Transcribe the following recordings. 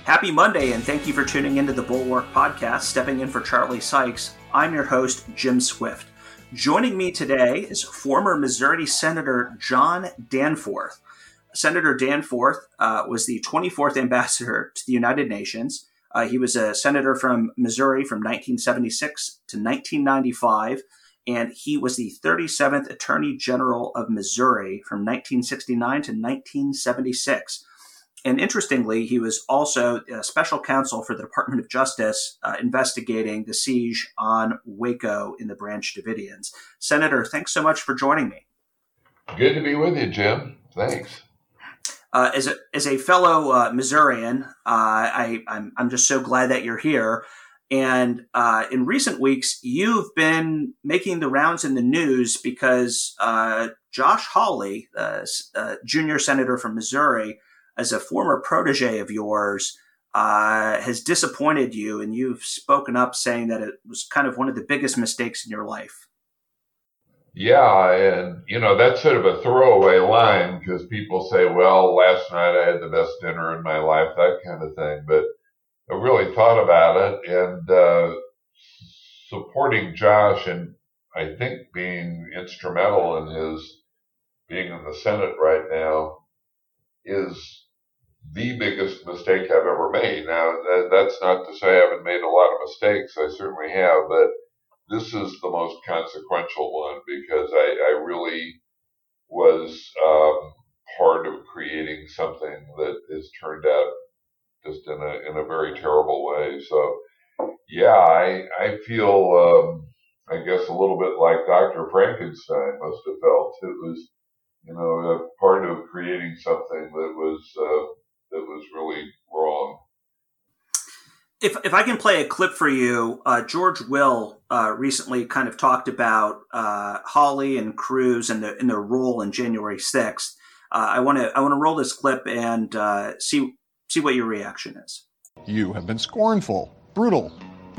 Happy Monday, and thank you for tuning into the Bulwark Podcast, stepping in for Charlie Sykes. I'm your host, Jim Swift. Joining me today is former Missouri Senator John Danforth. Senator Danforth was the 24th ambassador to the United Nations. He was a senator from Missouri from 1976 to 1995, and he was the 37th Attorney General of Missouri from 1969 to 1976. And interestingly, he was also a special counsel for the Department of Justice investigating the siege on Waco in the Branch Davidians. Senator, thanks so much for joining me. Good to be with you, Jim. Thanks. As a fellow Missourian, I'm just so glad that you're here. And in recent weeks, you've been making the rounds in the news because Josh Hawley, junior senator from Missouri, as a former protege of yours, has disappointed you, and you've spoken up saying that it was kind of one of the biggest mistakes in your life. Yeah, and, that's sort of a throwaway line because people say, well, last night I had the best dinner in my life, that kind of thing. But I really thought about it, and supporting Josh, and I think being instrumental in his being in the Senate right now is the biggest mistake I've ever made. Now, that's not to say I haven't made a lot of mistakes. I certainly have, but this is the most consequential one because I really was part of creating something that has turned out just in a very terrible way. So, yeah, I feel, I guess, a little bit like Dr. Frankenstein must have felt. It was, a part of creating something that was really wrong. If I can play a clip for you, George Will recently kind of talked about Hawley and Cruz and their role in January 6th. I want to roll this clip and see what your reaction is. You have been scornful, brutal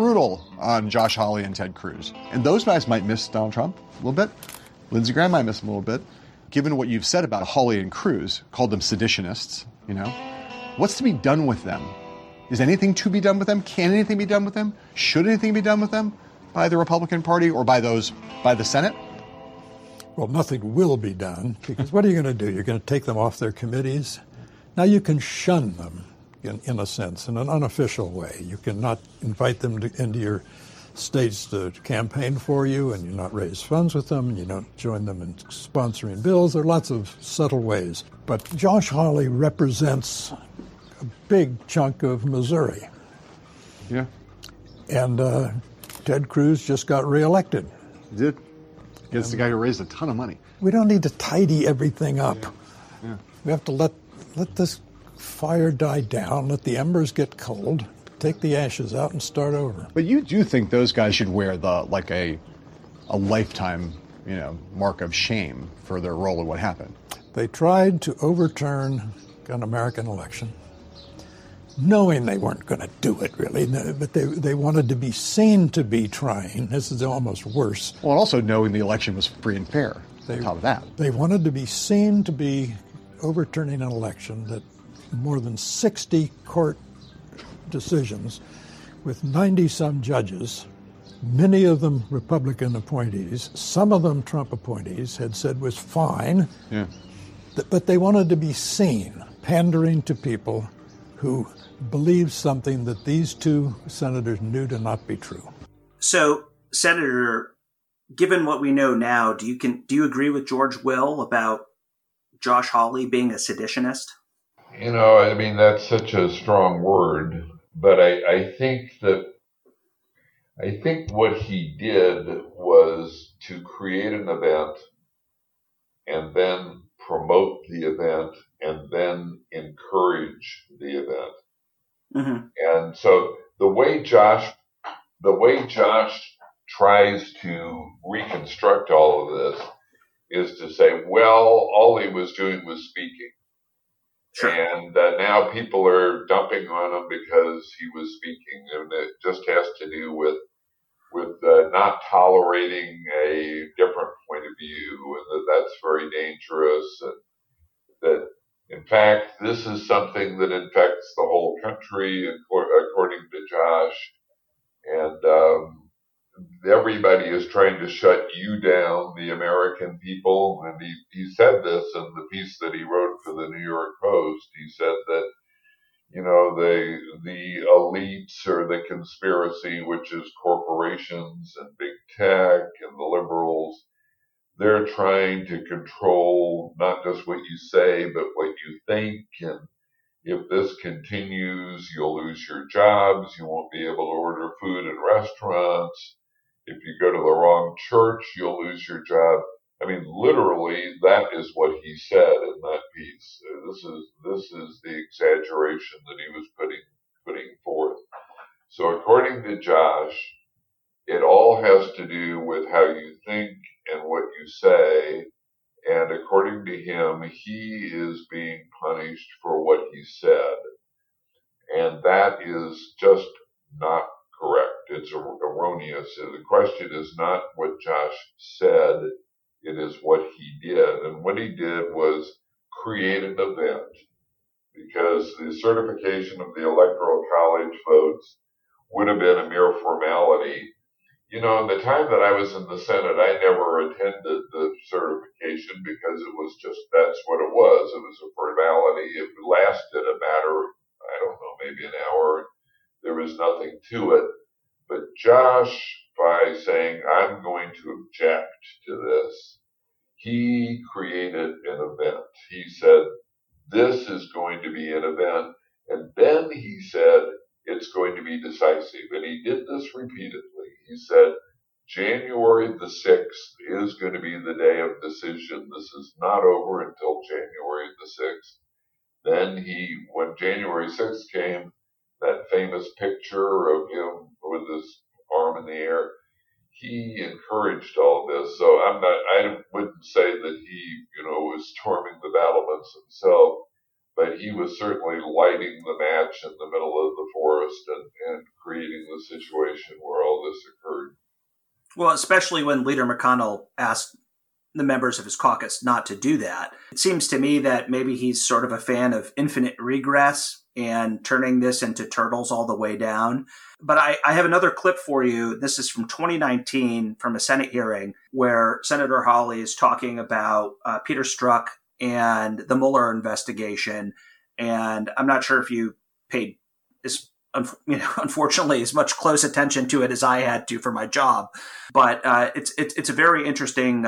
on Josh Hawley and Ted Cruz. And those guys might miss Donald Trump a little bit. Lindsey Graham might miss him a little bit. Given what you've said about Hawley and Cruz, called them seditionists, what's to be done with them? Is anything to be done with them? Can anything be done with them? Should anything be done with them by the Republican Party or by the Senate? Well, nothing will be done because what are you going to do? You're going to take them off their committees? Now you can shun them in a sense, in an unofficial way. You cannot invite them into your states to campaign for you, and you not raise funds with them, and you don't join them in sponsoring bills. There are lots of subtle ways. But Josh Hawley represents a big chunk of Missouri. Yeah. And Ted Cruz just got reelected. He did. He's the guy who raised a ton of money. We don't need to tidy everything up. Yeah. We have to let this fire die down, let the embers get cold, take the ashes out and start over. But you do think those guys should wear a lifetime, mark of shame for their role in what happened. They tried to overturn an American election, knowing they weren't going to do it, really, but they wanted to be seen to be trying. This is almost worse. Well, and also knowing the election was free and fair on top of that. They wanted to be seen to be overturning an election that more than 60 court decisions with 90-some judges, many of them Republican appointees, some of them Trump appointees, had said was fine. Yeah. But they wanted to be seen, pandering to people who believed something that these two senators knew to not be true. So, Senator, given what we know now, do you agree with George Will about Josh Hawley being a seditionist? That's such a strong word, but I think what he did was to create an event and then promote the event and then encourage the event. Mm-hmm. And so the way Josh tries to reconstruct all of this is to say, well, all he was doing was speaking. Sure. And now people are dumping on him because he was speaking. And it just has to do with not tolerating a different point of view, and that's very dangerous, and that In fact, this is something that infects the whole country, according to Josh. And everybody is trying to shut you down, the American people. And he said this in the piece that he wrote for the New York Post. He said that, the elites or the conspiracy, which is corporations and big tech and the liberals, they're trying to control not just what you say, but what you think. And if this continues, you'll lose your jobs. You won't be able to order food in restaurants. If you go to the wrong church, you'll lose your job. I mean, literally, that is what he said in that piece. This is the exaggeration that he was putting forth. So according to Josh, it all has to do with how you think and what you say. And according to him, he is being punished for what he said. And that is just not correct. It's erroneous. The question is not what Josh said, it is what he did. And what he did was create an event, because the certification of the Electoral College votes would have been a mere formality. In the time that I was in the Senate, I never attended the certification because it was just, that's what it was. It was a formality. It lasted a matter of, I don't know, maybe an hour. There was nothing to it. But Josh, by saying, I'm going to object to this, he created an event. He said, this is going to be an event. And then he said, it's going to be decisive. And he did this repeatedly. He said, January the 6th is going to be the day of decision. This is not over until January the 6th. Then when January 6th came, that famous picture of him with his arm in the air, he encouraged all this. So I wouldn't say that he, was storming the battlements himself, but he was certainly lighting the match in the middle of the forest and creating the situation where all this occurred. Well, especially when Leader McConnell asked the members of his caucus not to do that. It seems to me that maybe he's sort of a fan of infinite regress and turning this into turtles all the way down. But I have another clip for you. This is from 2019 from a Senate hearing where Senator Hawley is talking about Peter Strzok and the Mueller investigation. And I'm not sure if you paid unfortunately as much close attention to it as I had to for my job, but it's a very interesting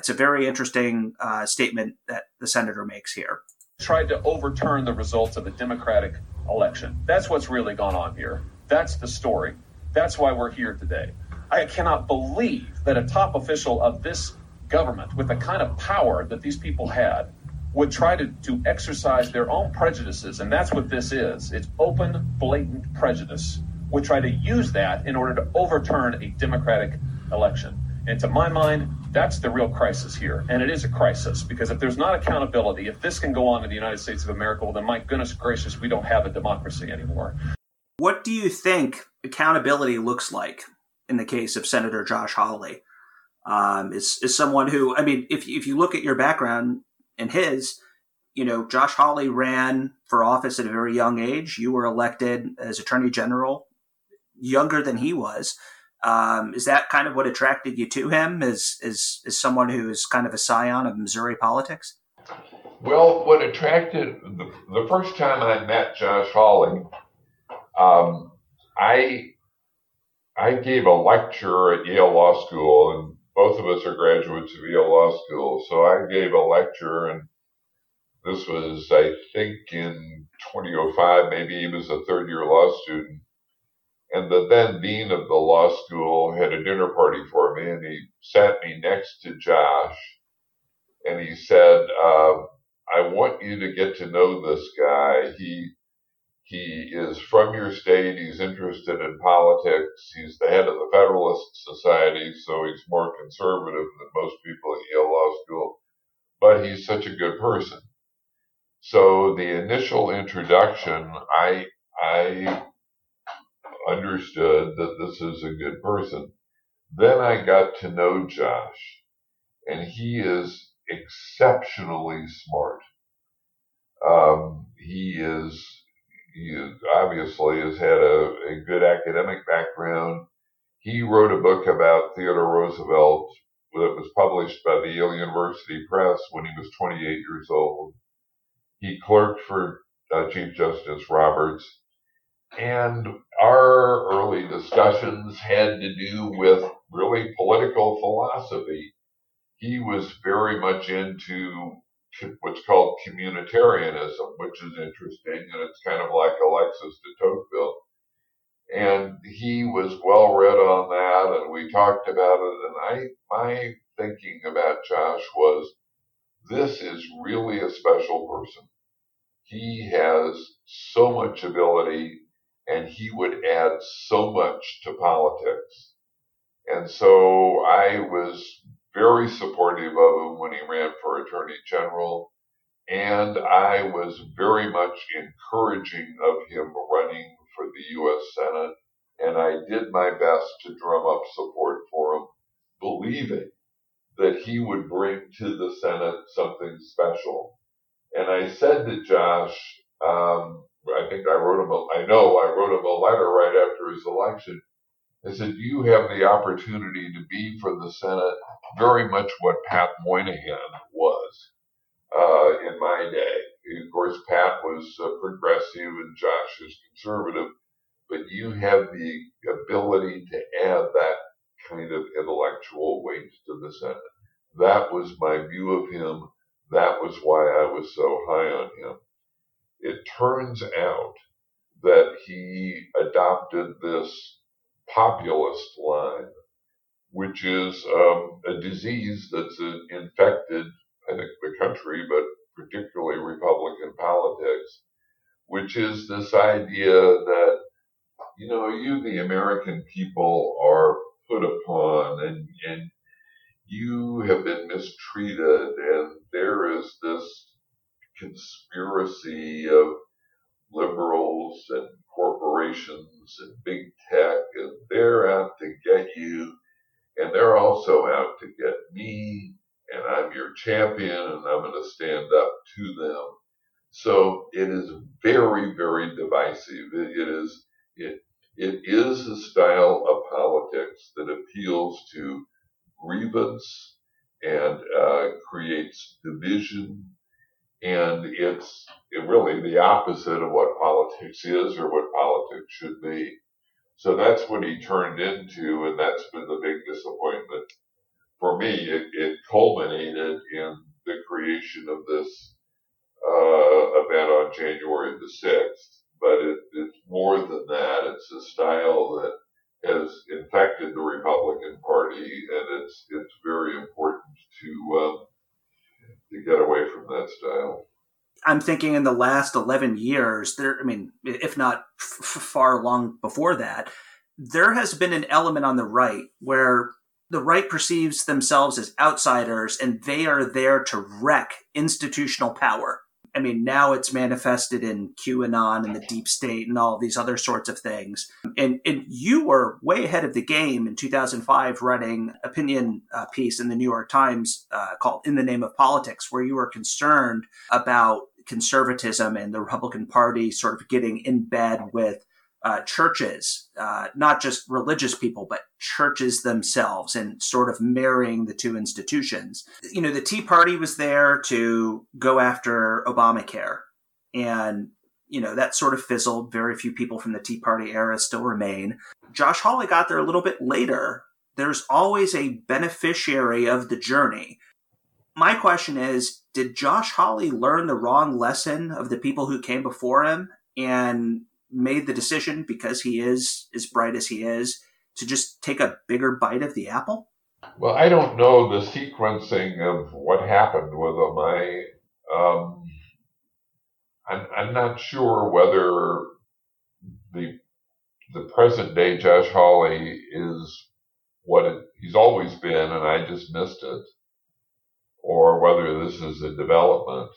statement that the senator makes here. Tried to overturn the results of the Democratic election. That's what's really gone on here. That's the story. That's why we're here today. I cannot believe that a top official of this government, with the kind of power that these people had, would try to exercise their own prejudices, and that's what this is. It's open, blatant prejudice. Would try to use that in order to overturn a democratic election. And to my mind, that's the real crisis here. And it is a crisis, because if there's not accountability, if this can go on in the United States of America, well, then my goodness gracious, we don't have a democracy anymore. What do you think accountability looks like in the case of Senator Josh Hawley? Is someone who, if you look at your background and his, Josh Hawley ran for office at a very young age. You were elected as Attorney General younger than he was. Is that kind of what attracted you to him, as someone who is kind of a scion of Missouri politics? Well, what attracted, the first time I met Josh Hawley, I gave a lecture at Yale Law School, and both of us are graduates of Yale Law School. So I gave a lecture, and this was, I think, in 2005. Maybe he was a third-year law student. And the then dean of the law school had a dinner party for me, and he sat me next to Josh, and he said, I want you to get to know this guy. He is from your state. He's interested in politics. He's the head of the Federalist Society, so he's more conservative than most people at Yale Law School, but he's such a good person. So the initial introduction, I understood that this is a good person. Then I got to know Josh, and he is exceptionally smart. obviously has had a good academic background. He wrote a book about Theodore Roosevelt that was published by the Yale University Press when he was 28 years old. He clerked for Chief Justice Roberts. And our early discussions had to do with really political philosophy. He was very much into what's called communitarianism, which is interesting, and it's kind of like Alexis de Tocqueville. And he was well read on that, and we talked about it. And my thinking about Josh was, this is really a special person. He has so much ability, and he would add so much to politics. And so I was very supportive of him when he ran for Attorney General, and I was very much encouraging of him running for the U.S. Senate, and I did my best to drum up support for him, believing that he would bring to the Senate something special. And I said to Josh, I wrote him a letter right after his election. I said, you have the opportunity to be for the Senate very much what Pat Moynihan was in my day. Of course, Pat was progressive and Josh is conservative, but you have the ability to add that kind of intellectual weight to the Senate. That was my view of him. That was why I was so high on him. It turns out that he adopted this populist line, which is a disease that's infected, I think, the country, but particularly Republican politics, which is this idea that, you, the American people, are put upon and you have been mistreated, and there is this conspiracy of liberals and corporations and big tech, and they're out to get you, and they're also out to get me, and I'm your champion, and I'm going to stand up to them. So it is very, very divisive. It is a style of politics that appeals to grievance and creates division, and it's really the opposite of what politics is or what politics should be. So that's what he turned into, and that's been the big disappointment for me. It culminated in the creation of this event on January the 6th, but it's more than that. It's a style that has infected the Republican Party, and it's very important to get away from that style. I'm thinking in the last 11 years, if not far long before that, there has been an element on the right where the right perceives themselves as outsiders and they are there to wreck institutional power. Now it's manifested in QAnon and the deep state and all of these other sorts of things. And you were way ahead of the game in 2005 writing opinion piece in the New York Times called In the Name of Politics, where you were concerned about conservatism and the Republican Party sort of getting in bed with churches, not just religious people, but churches themselves, and sort of marrying the two institutions. The Tea Party was there to go after Obamacare, and that sort of fizzled. Very few people from the Tea Party era still remain. Josh Hawley got there a little bit later. There's always a beneficiary of the journey. My question is, did Josh Hawley learn the wrong lesson of the people who came before him and made the decision, because he is as bright as he is, to just take a bigger bite of the apple? Well, I don't know the sequencing of what happened with him. I'm not sure whether the present day Josh Hawley is what he's always been, and I just missed it, or whether this is a development.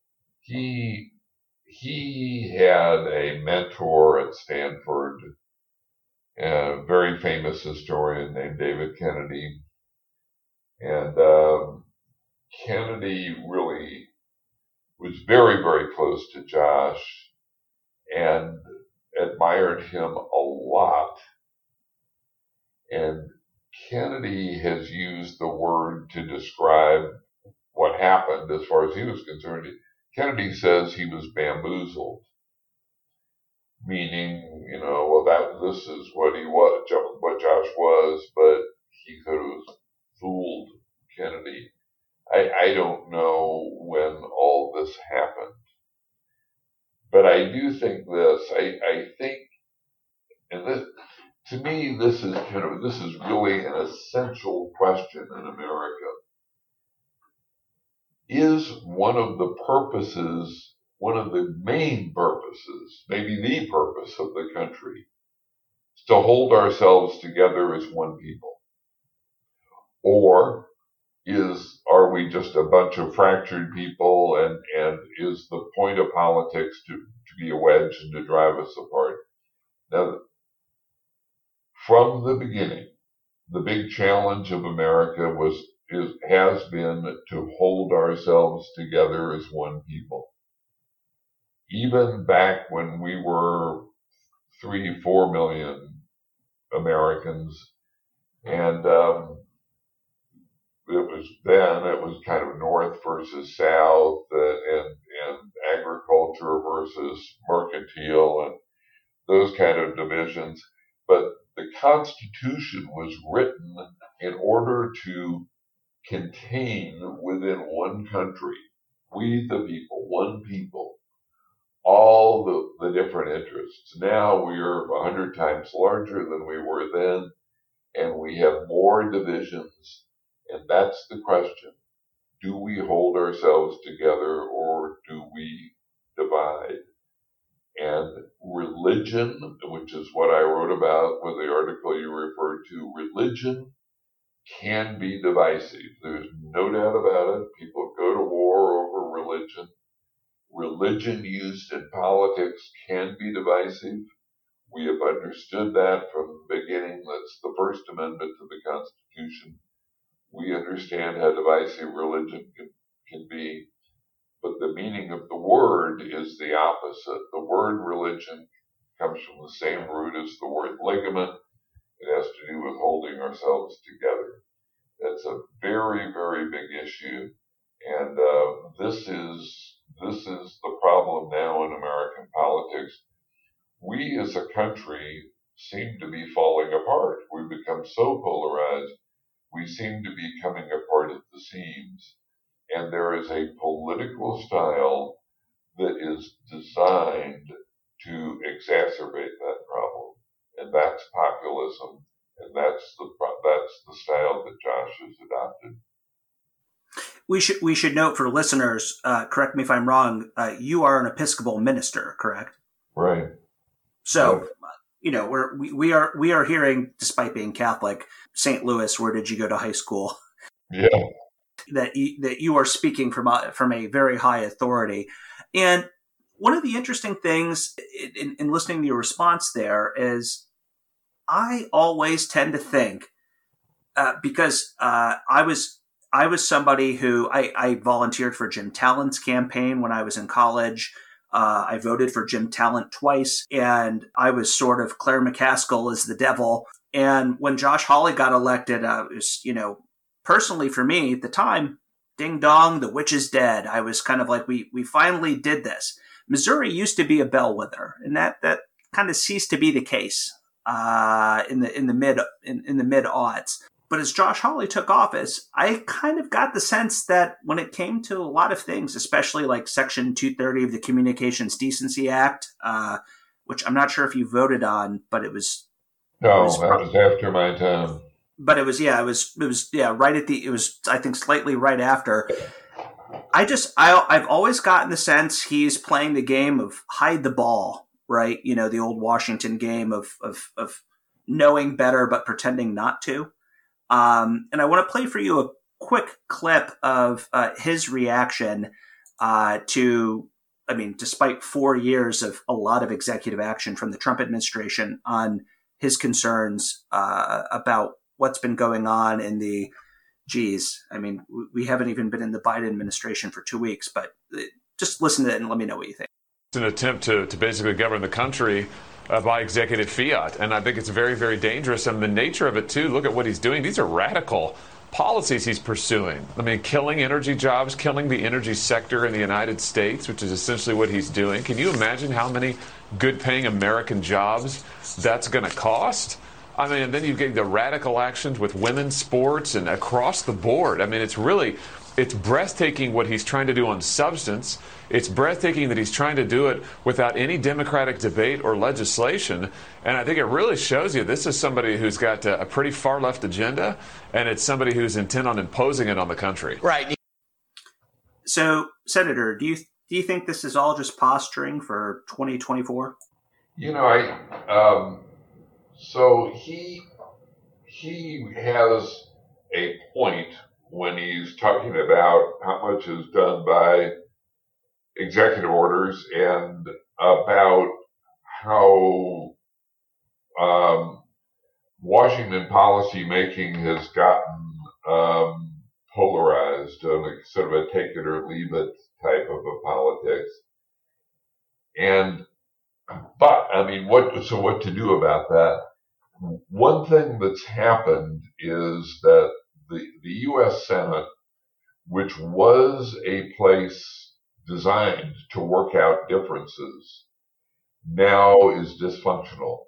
He had a mentor at Stanford, a very famous historian named David Kennedy. And Kennedy really was very, very close to Josh. And admired him a lot. And Kennedy has used the word to describe what happened as far as he was concerned. Kennedy says he was bamboozled, meaning, this is what he was, what Josh was, but he could have fooled Kennedy. I don't know when all this happened, but I do think this. I think, and this, to me, this is really an essential question in America. Is one of the main purposes, maybe the purpose of the country, to hold ourselves together as one people? Or are we just a bunch of fractured people, and is the point of politics to be a wedge and to drive us apart? Now, from the beginning, the big challenge of America has been to hold ourselves together as one people. Even back when we were 3-4 million Americans, and it was kind of North versus South, and agriculture versus mercantile, and those kind of divisions. But the Constitution was written in order to contain within one country, we the people, one people, all the different interests. Now we are 100 times larger than we were then, and we have more divisions. And that's the question. Do we hold ourselves together, or do we divide? And religion, which is what I wrote about with the article you referred to, religion can be divisive. There's no doubt about it. People go to war over religion. Religion used in politics can be divisive. We have understood that from the beginning. That's the First Amendment to the Constitution. We understand how divisive religion can be, but the meaning of the word is the opposite. The word religion comes from the same root as the word ligament. It has to do with holding ourselves together. That's a very, very big issue, and this is the problem now in American politics. We as a country seem to be falling apart. We've become so polarized. We seem to be coming apart at the seams. And there is a political style that is designed to exacerbate that problem. And that's populism. And that's the style that Josh has adopted. We should note for listeners, correct me if I'm wrong, you are an Episcopal minister, correct? Right. So, we are hearing, despite being Catholic, St. Louis, where did you go to high school? Yeah. That you are speaking from a very high authority. And one of the interesting things in listening to your response there is I always tend to think, because I was somebody who I volunteered for Jim Talent's campaign when I was in college. I voted for Jim Talent twice, and I was sort of Claire McCaskill as the devil. And when Josh Hawley got elected, it was, personally for me at the time, ding dong, the witch is dead. I was kind of like, we finally did this. Missouri used to be a bellwether, and that kind of ceased to be the case in the mid aughts. But as Josh Hawley took office, I kind of got the sense that when it came to a lot of things, especially like Section 230 of the Communications Decency Act, which I'm not sure if you voted on, but it was. No, that was after my time. But it was right at it was, I think, slightly right after. I've always gotten the sense he's playing the game of hide the ball, right? The old Washington game of knowing better but pretending not to. And I want to play for you a quick clip of his reaction despite 4 years of a lot of executive action from the Trump administration on his concerns about what's been going on in we haven't even been in the Biden administration for 2 weeks, but just listen to it and let me know what you think. It's an attempt to basically govern the country by executive fiat. And I think it's very, very dangerous. And the nature of it, too, look at what he's doing. These are radical policies he's pursuing. I mean, killing energy jobs, killing the energy sector in the United States, which is essentially what he's doing. Can you imagine how many good-paying American jobs that's going to cost? I mean, and then you get the radical actions with women's sports and across the board. I mean, it's breathtaking what he's trying to do on substance. It's breathtaking that he's trying to do it without any democratic debate or legislation. And I think it really shows you this is somebody who's got a pretty far left agenda, and it's somebody who's intent on imposing it on the country. Right. So, Senator, do you think this is all just posturing for 2024? So he has a point when he's talking about how much is done by executive orders and about how Washington policy making has gotten polarized on a sort of a take it or leave it type of a politics. But I mean, what to do about that? One thing that's happened is that the U.S. Senate, which was a place designed to work out differences, now is dysfunctional.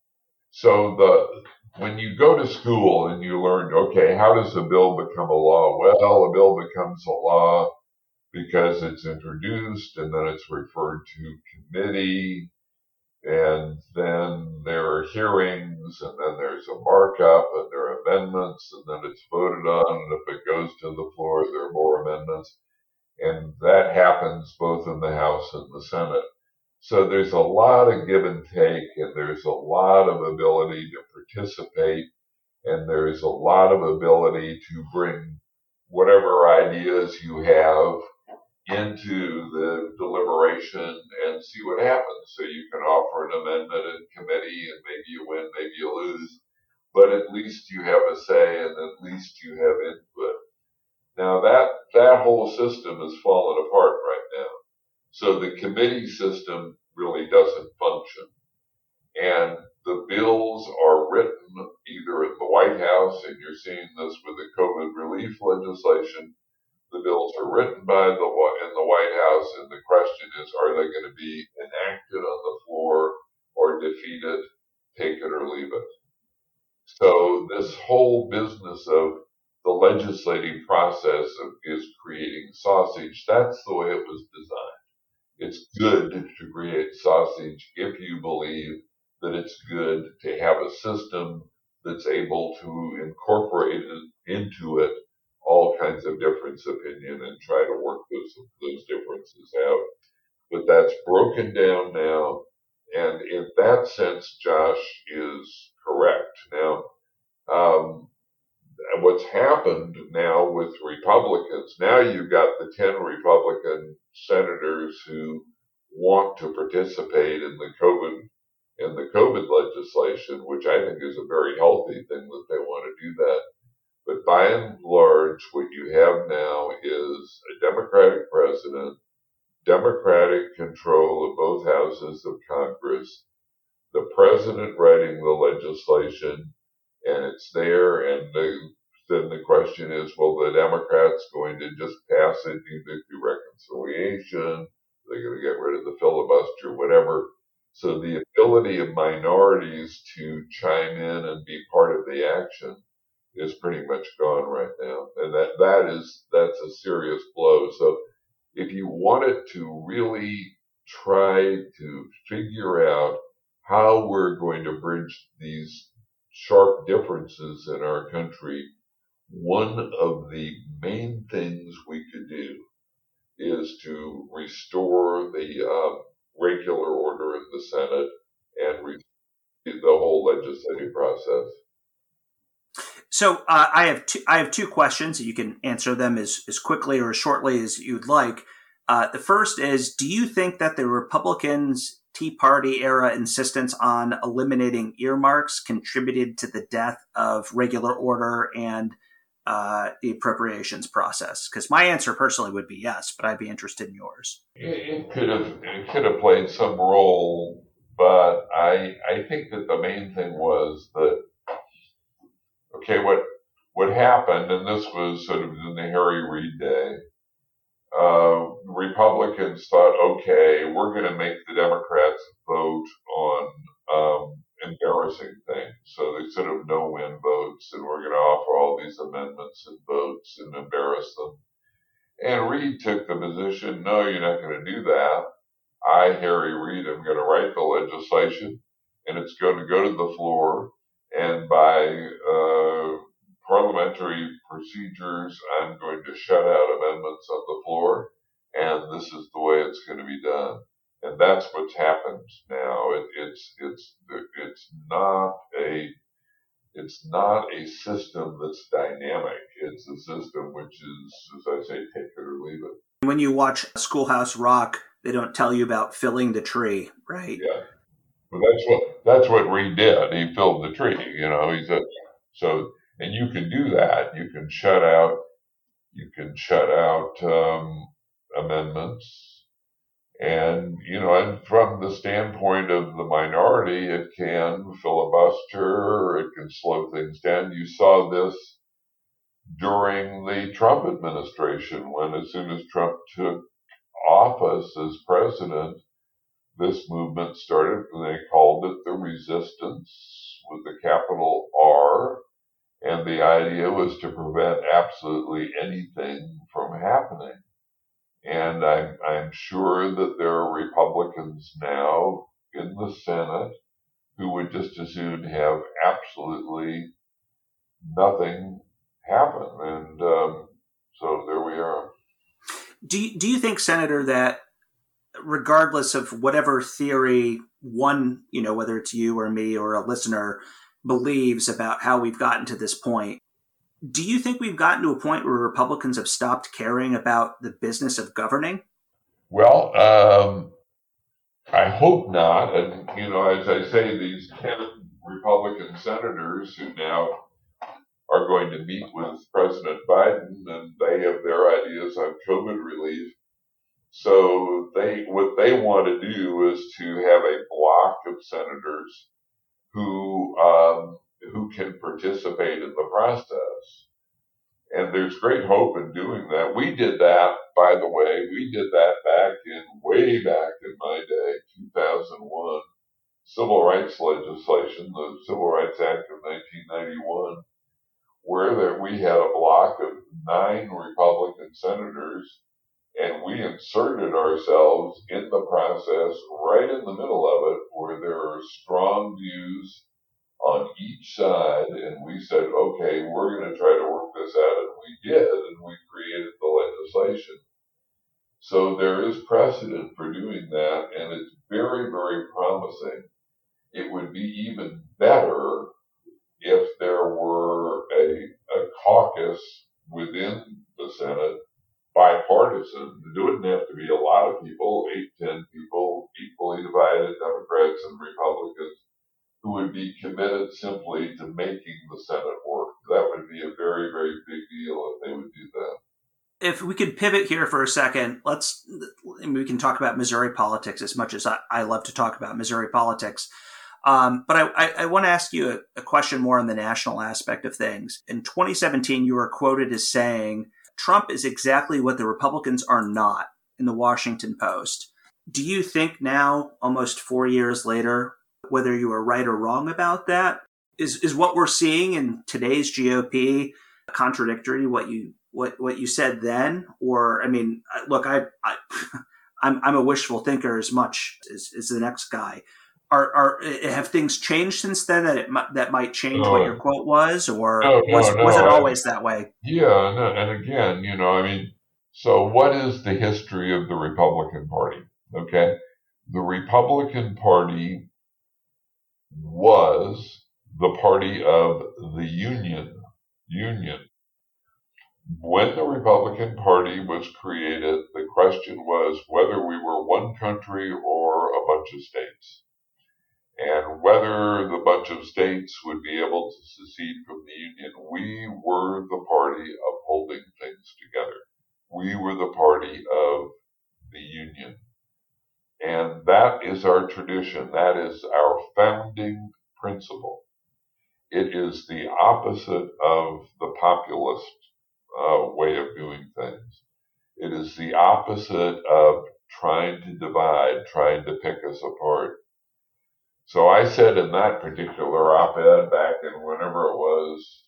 So when you go to school and you learn, okay, how does a bill become a law? Well, a bill becomes a law because it's introduced and then it's referred to committee, and then there are hearings, and then there's a markup, and there are amendments, and then it's voted on, and if it goes to the floor, there are more amendments. And that happens both in the House and the Senate. So there's a lot of give and take, and there's a lot of ability to participate, and there's a lot of ability to bring whatever ideas you have into the deliberation and see what happens. So you can offer an amendment in committee, and maybe you win, maybe you lose, but at least you have a say, and at least you have input. Now that whole system has fallen apart right now. So the committee system really doesn't function. And the bills are written either in the White House, and you're seeing this with the COVID relief legislation. The bills are written in the White House, and the question is, are they going to be enacted on the floor or defeated, take it or leave it? So this whole business of the legislative process is creating sausage. That's the way it was designed. It's good to create sausage if you believe that it's good to have a system that's able to incorporate into it all kinds of difference opinion and try to work those differences out. But that's broken down now, and in that sense, Josh is correct. Now, what's happened now with Republicans, now you've got the 10 Republican senators who want to participate in the COVID legislation, which I think is a very healthy thing that they want to do that. But by and large, what you have now is a Democratic president, Democratic control of both houses of Congress, the president writing the legislation, and it's there, and then the question is, well, the Democrats going to just pass it either through reconciliation, they're going to get rid of the filibuster, whatever. So the ability of minorities to chime in and be part of the action is pretty much gone right now. And that's a serious blow. So if you wanted to really try to figure out how we're going to bridge these sharp differences in our country, one of the main things we could do is to restore the regular order in the Senate and the whole legislative process. So I have two questions. You can answer them as quickly or as shortly as you'd like. The first is, do you think that the Republicans' Tea Party era insistence on eliminating earmarks contributed to the death of regular order and the appropriations process? Because my answer personally would be yes, but I'd be interested in yours. It could have played some role, But I think that the main thing was that, okay, what happened, and this was sort of in the Harry Reid day, Republicans thought, okay, we're going to make the Democrats vote on embarrassing things. So they sort of no-win votes, and we're going to offer all these amendments and votes and embarrass them. And Reid took the position, no, you're not going to do that. I, Harry Reid, am going to write the legislation, and it's going to go to the floor, and by parliamentary procedures, I'm going to shut out amendments on the floor, and this is the way it's going to be done. And that's what's happened now. It's not a system that's dynamic. It's a system which is, as I say, take it or leave it. When you watch Schoolhouse Rock, they don't tell you about filling the tree, right? Yeah. Well, that's what Reid did. He filled the tree. He said so. And you can do that. You can shut out amendments, and and from the standpoint of the minority, it can filibuster, or it can slow things down. You saw this during the Trump administration, when as soon as Trump took office as president, this movement started, and they called it the resistance with the capital R. And the idea was to prevent absolutely anything from happening. And I'm sure that there are Republicans now in the Senate who would just as soon have absolutely nothing happen. And so there we are. Do you think, Senator, that regardless of whatever theory one, whether it's you or me or a listener, believes about how we've gotten to this point, do you think we've gotten to a point where Republicans have stopped caring about the business of governing? Well, I hope not. And, as I say, these 10 Republican senators who now are going to meet with President Biden, and they have their ideas on COVID relief. So what they want to do is to have a block of senators who can participate in the process. And there's great hope in doing that. We did that, by the way, way back in my day, 2001, civil rights legislation, the Civil Rights Act of 1991, where we had a block of 9 Republican senators, and we inserted ourselves in the process right in the middle of it, where there are strong views on each side, and we said, okay, we're going to try to work this out, and we did, and we created the legislation. So there is precedent for doing that, and it's very, very promising. It would be even better if there were a caucus within the Senate, bipartisan. It wouldn't have to be a lot of people, 8, 10 people, equally divided, Democrats and Republicans, who would be committed simply to making the Senate work. That would be a very, very big deal if they would do that. If we could pivot here for a second, we can talk about Missouri politics as much as I love to talk about Missouri politics. But I want to ask you a question more on the national aspect of things. In 2017, you were quoted as saying, Trump is exactly what the Republicans are not, in the Washington Post. Do you think now, almost 4 years later, whether you were right or wrong about that, is what we're seeing in today's GOP contradictory what you said then? Or, I mean, look, I'm a wishful thinker as much as the next guy. Have things changed since then that might change what your quote was, or was it always that way? Yeah, no, and again, so what is the history of the Republican Party? Okay, the Republican Party was the party of the Union. When the Republican Party was created, the question was whether we were one country or a bunch of states, and whether the bunch of states would be able to secede from the Union. We were the party of holding things together. We were the party of the Union. And that is our tradition. That is our founding principle. It is the opposite of the populist way of doing things. It is the opposite of trying to divide, trying to pick us apart. So I said in that particular op-ed back in whenever it was,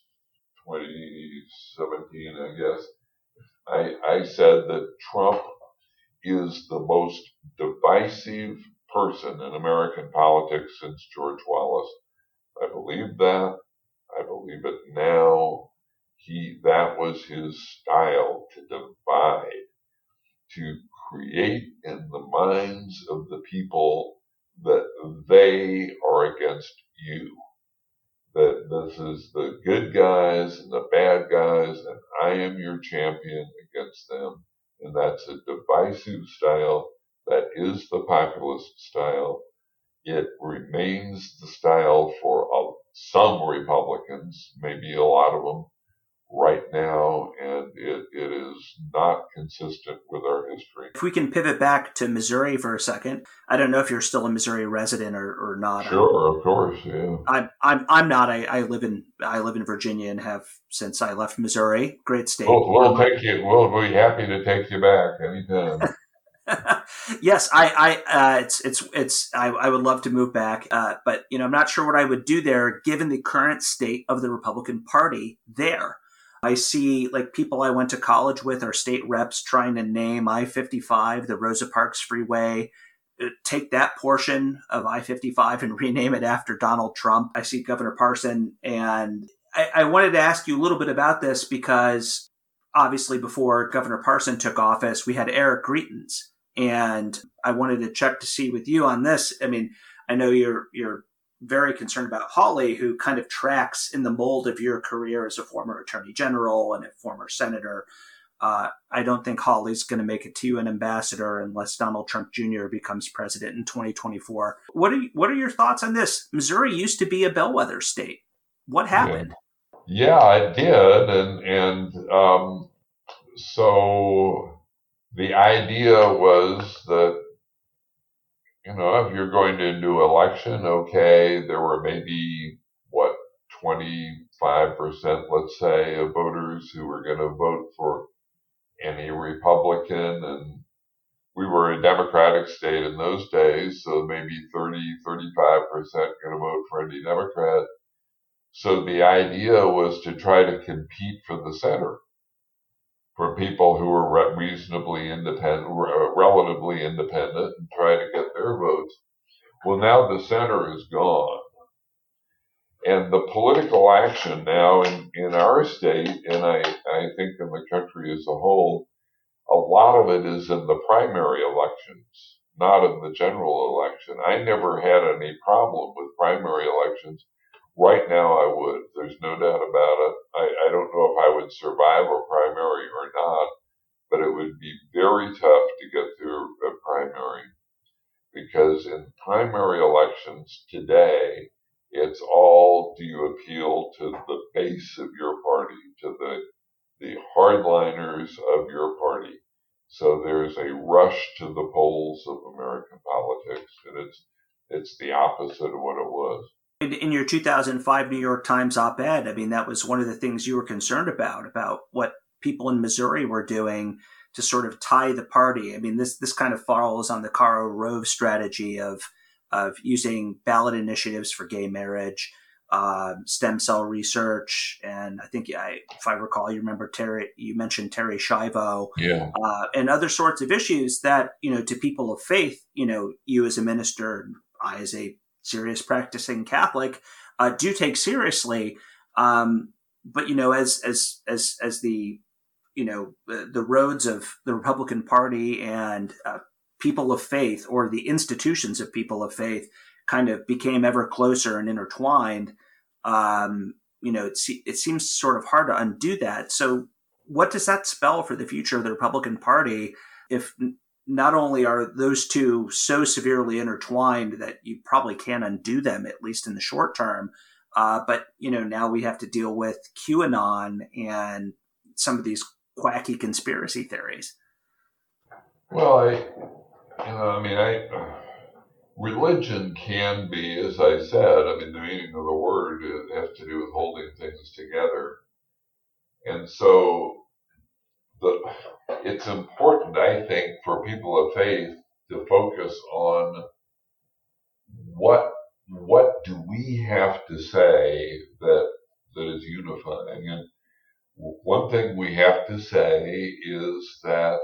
2017, I guess, I said that Trump is the most divisive person in American politics since George Wallace. I believe that. I believe it now. That was his style, to divide, to create in the minds of the people that they are against you. That this is the good guys and the bad guys, and I am your champion against them. And that's a divisive style. That is the populist style. It remains the style for some Republicans, maybe a lot of them right now, and it is not consistent with our history. If we can pivot back to Missouri for a second, I don't know if you're still a Missouri resident or not. Sure, of course, yeah. I'm not. I live in Virginia and have since I left Missouri. Great state. We'll take you. We'll be happy to take you back anytime. Yes, I would love to move back, but I'm not sure what I would do there given the current state of the Republican Party there. I see like people I went to college with are state reps trying to name I-55 the Rosa Parks Freeway, take that portion of I-55 and rename it after Donald Trump. I see Governor Parson, and I wanted to ask you a little bit about this because obviously before Governor Parson took office, we had Eric Greitens. And I wanted to check to see with you on this. I mean, I know you're very concerned about Hawley, who kind of tracks in the mold of your career as a former attorney general and a former senator. I don't think Hawley's going to make it to you an ambassador unless Donald Trump Jr. becomes president in 2024. What are your thoughts on this? Missouri used to be a bellwether state. What happened? Yeah, it did. And so the idea was that, if you're going to do election, okay, there were maybe, 25%, let's say, of voters who were going to vote for any Republican. And we were a Democratic state in those days, so maybe 35% going to vote for any Democrat. So the idea was to try to compete for the center, for people who were reasonably independent, relatively independent, and try to get their votes. Well, now the center is gone. And the political action now in our state, and I think in the country as a whole, a lot of it is in the primary elections, not in the general election. I never had any problem with primary elections. Right now I would. There's no doubt about it. I don't know if I would survive a primary or not, but it would be very tough to get through a primary, because in primary elections today, it's all, do you appeal to the base of your party, to the hardliners of your party? So there's a rush to the polls of American politics, and it's the opposite of what it was. In your 2005 New York Times op-ed, I mean, that was one of the things you were concerned about what people in Missouri were doing to sort of tie the party. I mean, this kind of follows on the Karl Rove strategy of using ballot initiatives for gay marriage, stem cell research, and I think, if I recall, you mentioned Terry Schiavo, yeah, and other sorts of issues that, to people of faith, you as a minister, I as a serious practicing Catholic, do take seriously. But as the the roads of the Republican Party and people of faith, or the institutions of people of faith, kind of became ever closer and intertwined, it seems sort of hard to undo that. So what does that spell for the future of the Republican Party if not only are those two so severely intertwined that you probably can't undo them, at least in the short term, but now we have to deal with QAnon and some of these quacky conspiracy theories? Well, Religion can be, as I said, the meaning of the word, it has to do with holding things together. And so it's important, I think, for people of faith to focus on what do we have to say that is unifying. And one thing we have to say is that,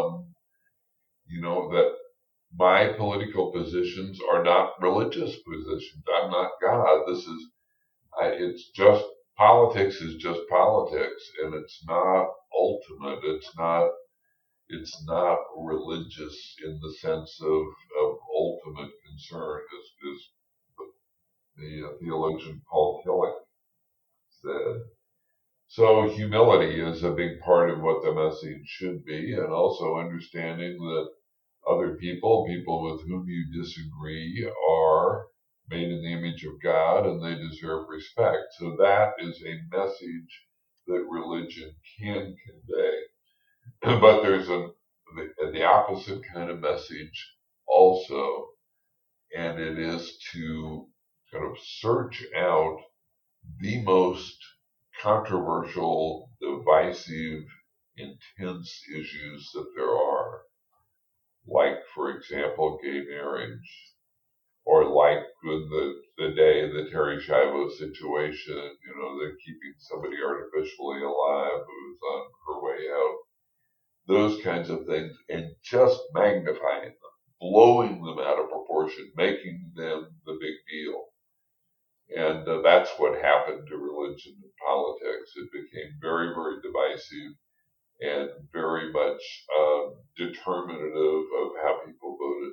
that my political positions are not religious positions. I'm not God. It's just, politics is just politics, and it's not ultimate. It's not religious in the sense of ultimate concern, as the theologian Paul Tillich said. So humility is a big part of what the message should be, and also understanding that other people with whom you disagree, are made in the image of God and they deserve respect. So that is a message that religion can convey. But there's the opposite kind of message also, and it is to kind of search out the most controversial, divisive, intense issues that there are. Like, for example, gay marriage, or like the day, the Terri Schiavo situation, they're keeping somebody artificially alive who's on her way out. Those kinds of things, and just magnifying them, blowing them out of proportion, making them the big deal. And that's what happened to religion and politics. It became very, very divisive and very much determinative of how people voted.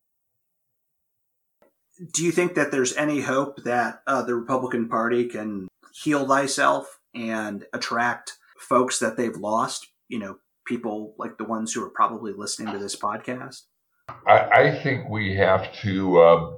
Do you think that there's any hope that the Republican Party can heal thyself and attract folks that they've lost? People like the ones who are probably listening to this podcast? I think we have to.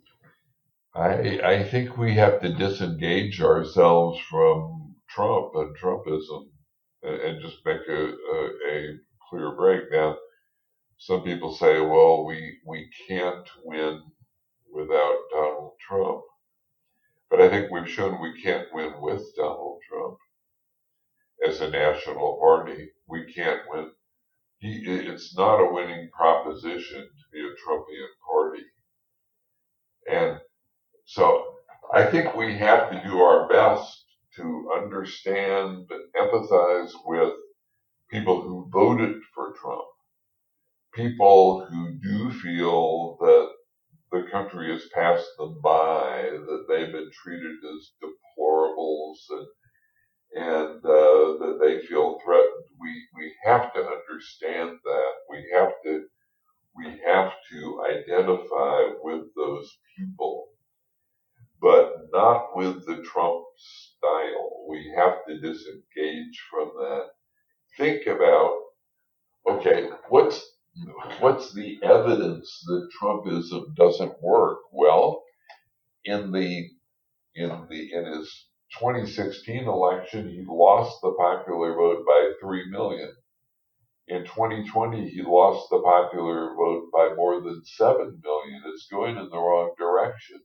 I think we have to disengage ourselves from Trump and Trumpism, and just make a clear break. Now, some people say, well, we can't win without Donald Trump. But I think we've shown we can't win with Donald Trump. As a national party, we can't win. It's not a winning proposition to be a Trumpian party. And so I think we have to do our best to understand and empathize with people who voted for Trump, people who do feel that the country has passed them by, that they've been treated as deplorables, and that they feel threatened. We have to understand that. We have to identify with those people, but not with the Trump style. We have to disengage from that. Think about, okay, what's the evidence that Trumpism doesn't work? Well, in his 2016 election, he lost the popular vote by 3 million. In 2020, he lost the popular vote by more than 7 million. It's going in the wrong direction.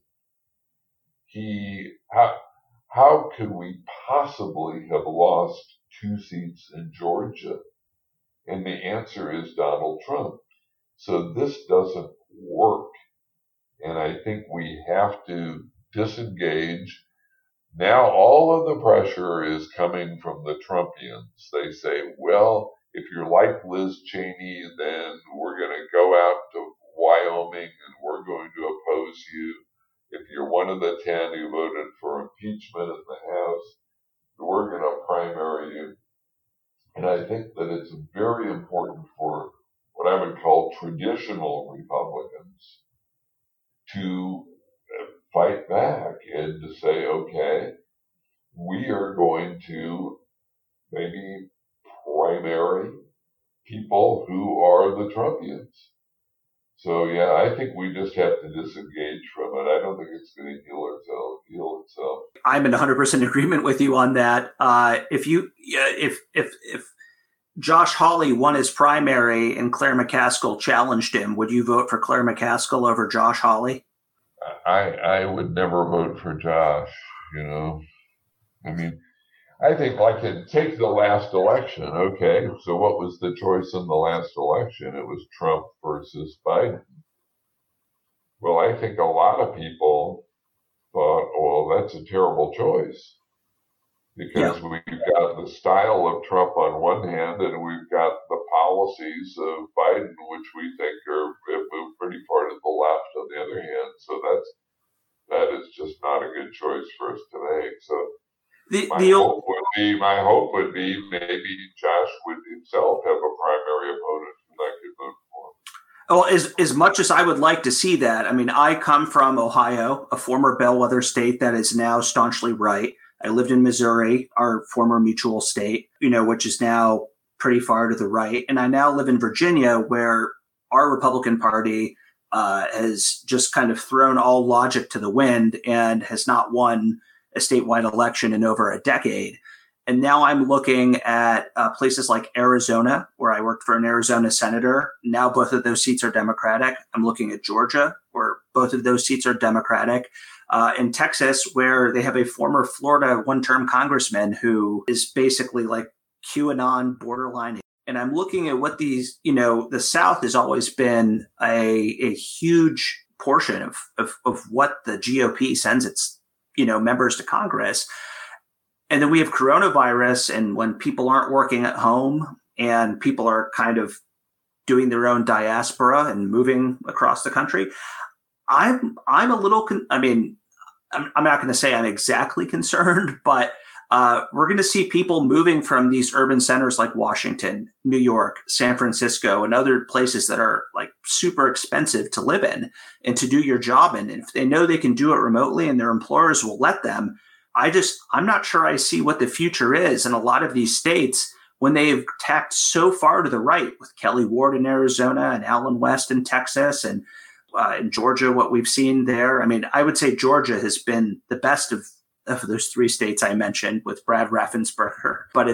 How could we possibly have lost 2 seats in Georgia? And the answer is Donald Trump. So this doesn't work. And I think we have to disengage. Now all of the pressure is coming from the Trumpians. They say, well, if you're like Liz Cheney, then we're going to go out to Wyoming and we're going to oppose you. If you're one of the 10 who voted for impeachment in the House, we're going to primary you. And I think that it's very important for what I would call traditional Republicans to fight back and to say, okay, we are going to maybe primary people who are the Trumpians. So, yeah, I think we just have to disengage from it. I don't think it's going to heal itself. I'm in 100% agreement with you on that. If Josh Hawley won his primary and Claire McCaskill challenged him. Would you vote for Claire McCaskill over Josh Hawley? I would never vote for Josh, I mean, I think take the last election. Okay, so what was the choice in the last election? It was Trump versus Biden. Well, I think a lot of people thought, well, that's a terrible choice. Because we've got the style of Trump on one hand, and we've got the policies of Biden, which we think have moved pretty far to the left on the other hand. So that is just not a good choice for us to make. So my hope would be maybe Josh would himself have a primary opponent who I could vote for. Well, as much as I would like to see that, I mean, I come from Ohio, a former bellwether state that is now staunchly right. I lived in Missouri, our former mutual state, which is now pretty far to the right. And I now live in Virginia, where our Republican Party has just kind of thrown all logic to the wind and has not won a statewide election in over a decade. And now I'm looking at places like Arizona, where I worked for an Arizona senator. Now both of those seats are Democratic. I'm looking at Georgia, where both of those seats are Democratic. In Texas, where they have a former Florida one-term congressman who is basically like QAnon borderline. And I'm looking at what these, the South has always been a huge portion of what the GOP sends its, members to Congress. And then we have coronavirus, and when people aren't working at home and people are kind of doing their own diaspora and moving across the country, I'm a little, I'm not going to say I'm exactly concerned, but we're going to see people moving from these urban centers like Washington, New York, San Francisco, and other places that are like super expensive to live in and to do your job in. And if they know they can do it remotely and their employers will let them, I'm not sure I see what the future is in a lot of these states when they've tacked so far to the right with Kelly Ward in Arizona and Alan West in Texas and in Georgia, what we've seen there. I mean, I would say Georgia has been the best of those three states I mentioned with Brad Raffensperger, but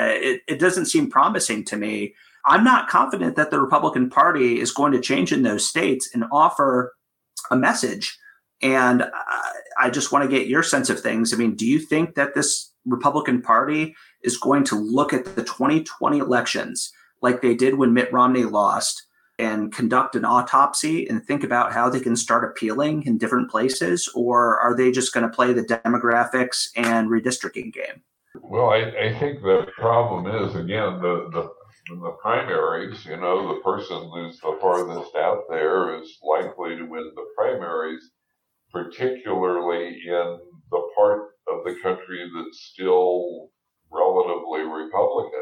it doesn't seem promising to me. I'm not confident that the Republican Party is going to change in those states and offer a message. And I just want to get your sense of things. I mean, do you think that this Republican Party is going to look at the 2020 elections like they did when Mitt Romney lost and conduct an autopsy and think about how they can start appealing in different places? Or are they just going to play the demographics and redistricting game? Well, I think the problem is, again, in the primaries, the person who's the farthest out there is likely to win the primaries, particularly in the part of the country that's still relatively Republican.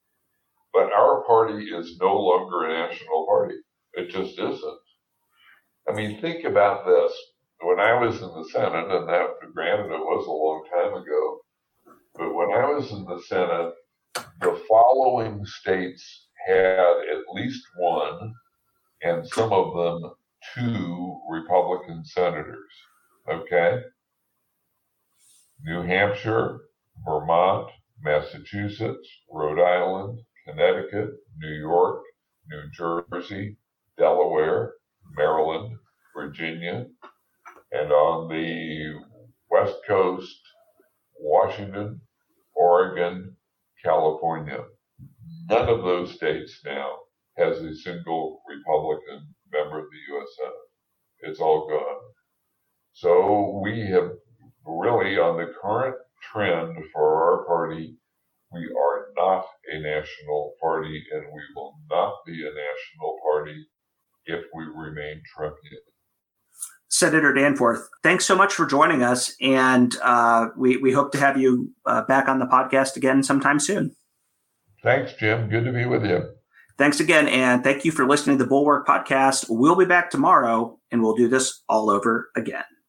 But our party is no longer a national party. It just isn't. I mean, think about this. When I was in the Senate, and that, granted, it was a long time ago, but when I was in the Senate, the following states had at least one, and some of them 2 Republican senators. Okay? New Hampshire, Vermont, Massachusetts, Rhode Island, Connecticut, New York, New Jersey, Delaware, Maryland, Virginia, and on the West Coast, Washington, Oregon, California. None of those states now has a single Republican member of the U.S. Senate. It's all gone. So we have really, on the current trend for our party, we are not a national party, and we will not be a national party if we remain Trumpian. Senator Danforth, thanks so much for joining us, and we hope to have you back on the podcast again sometime soon. Thanks, Jim. Good to be with you. Thanks again, and thank you for listening to the Bulwark Podcast. We'll be back tomorrow, and we'll do this all over again.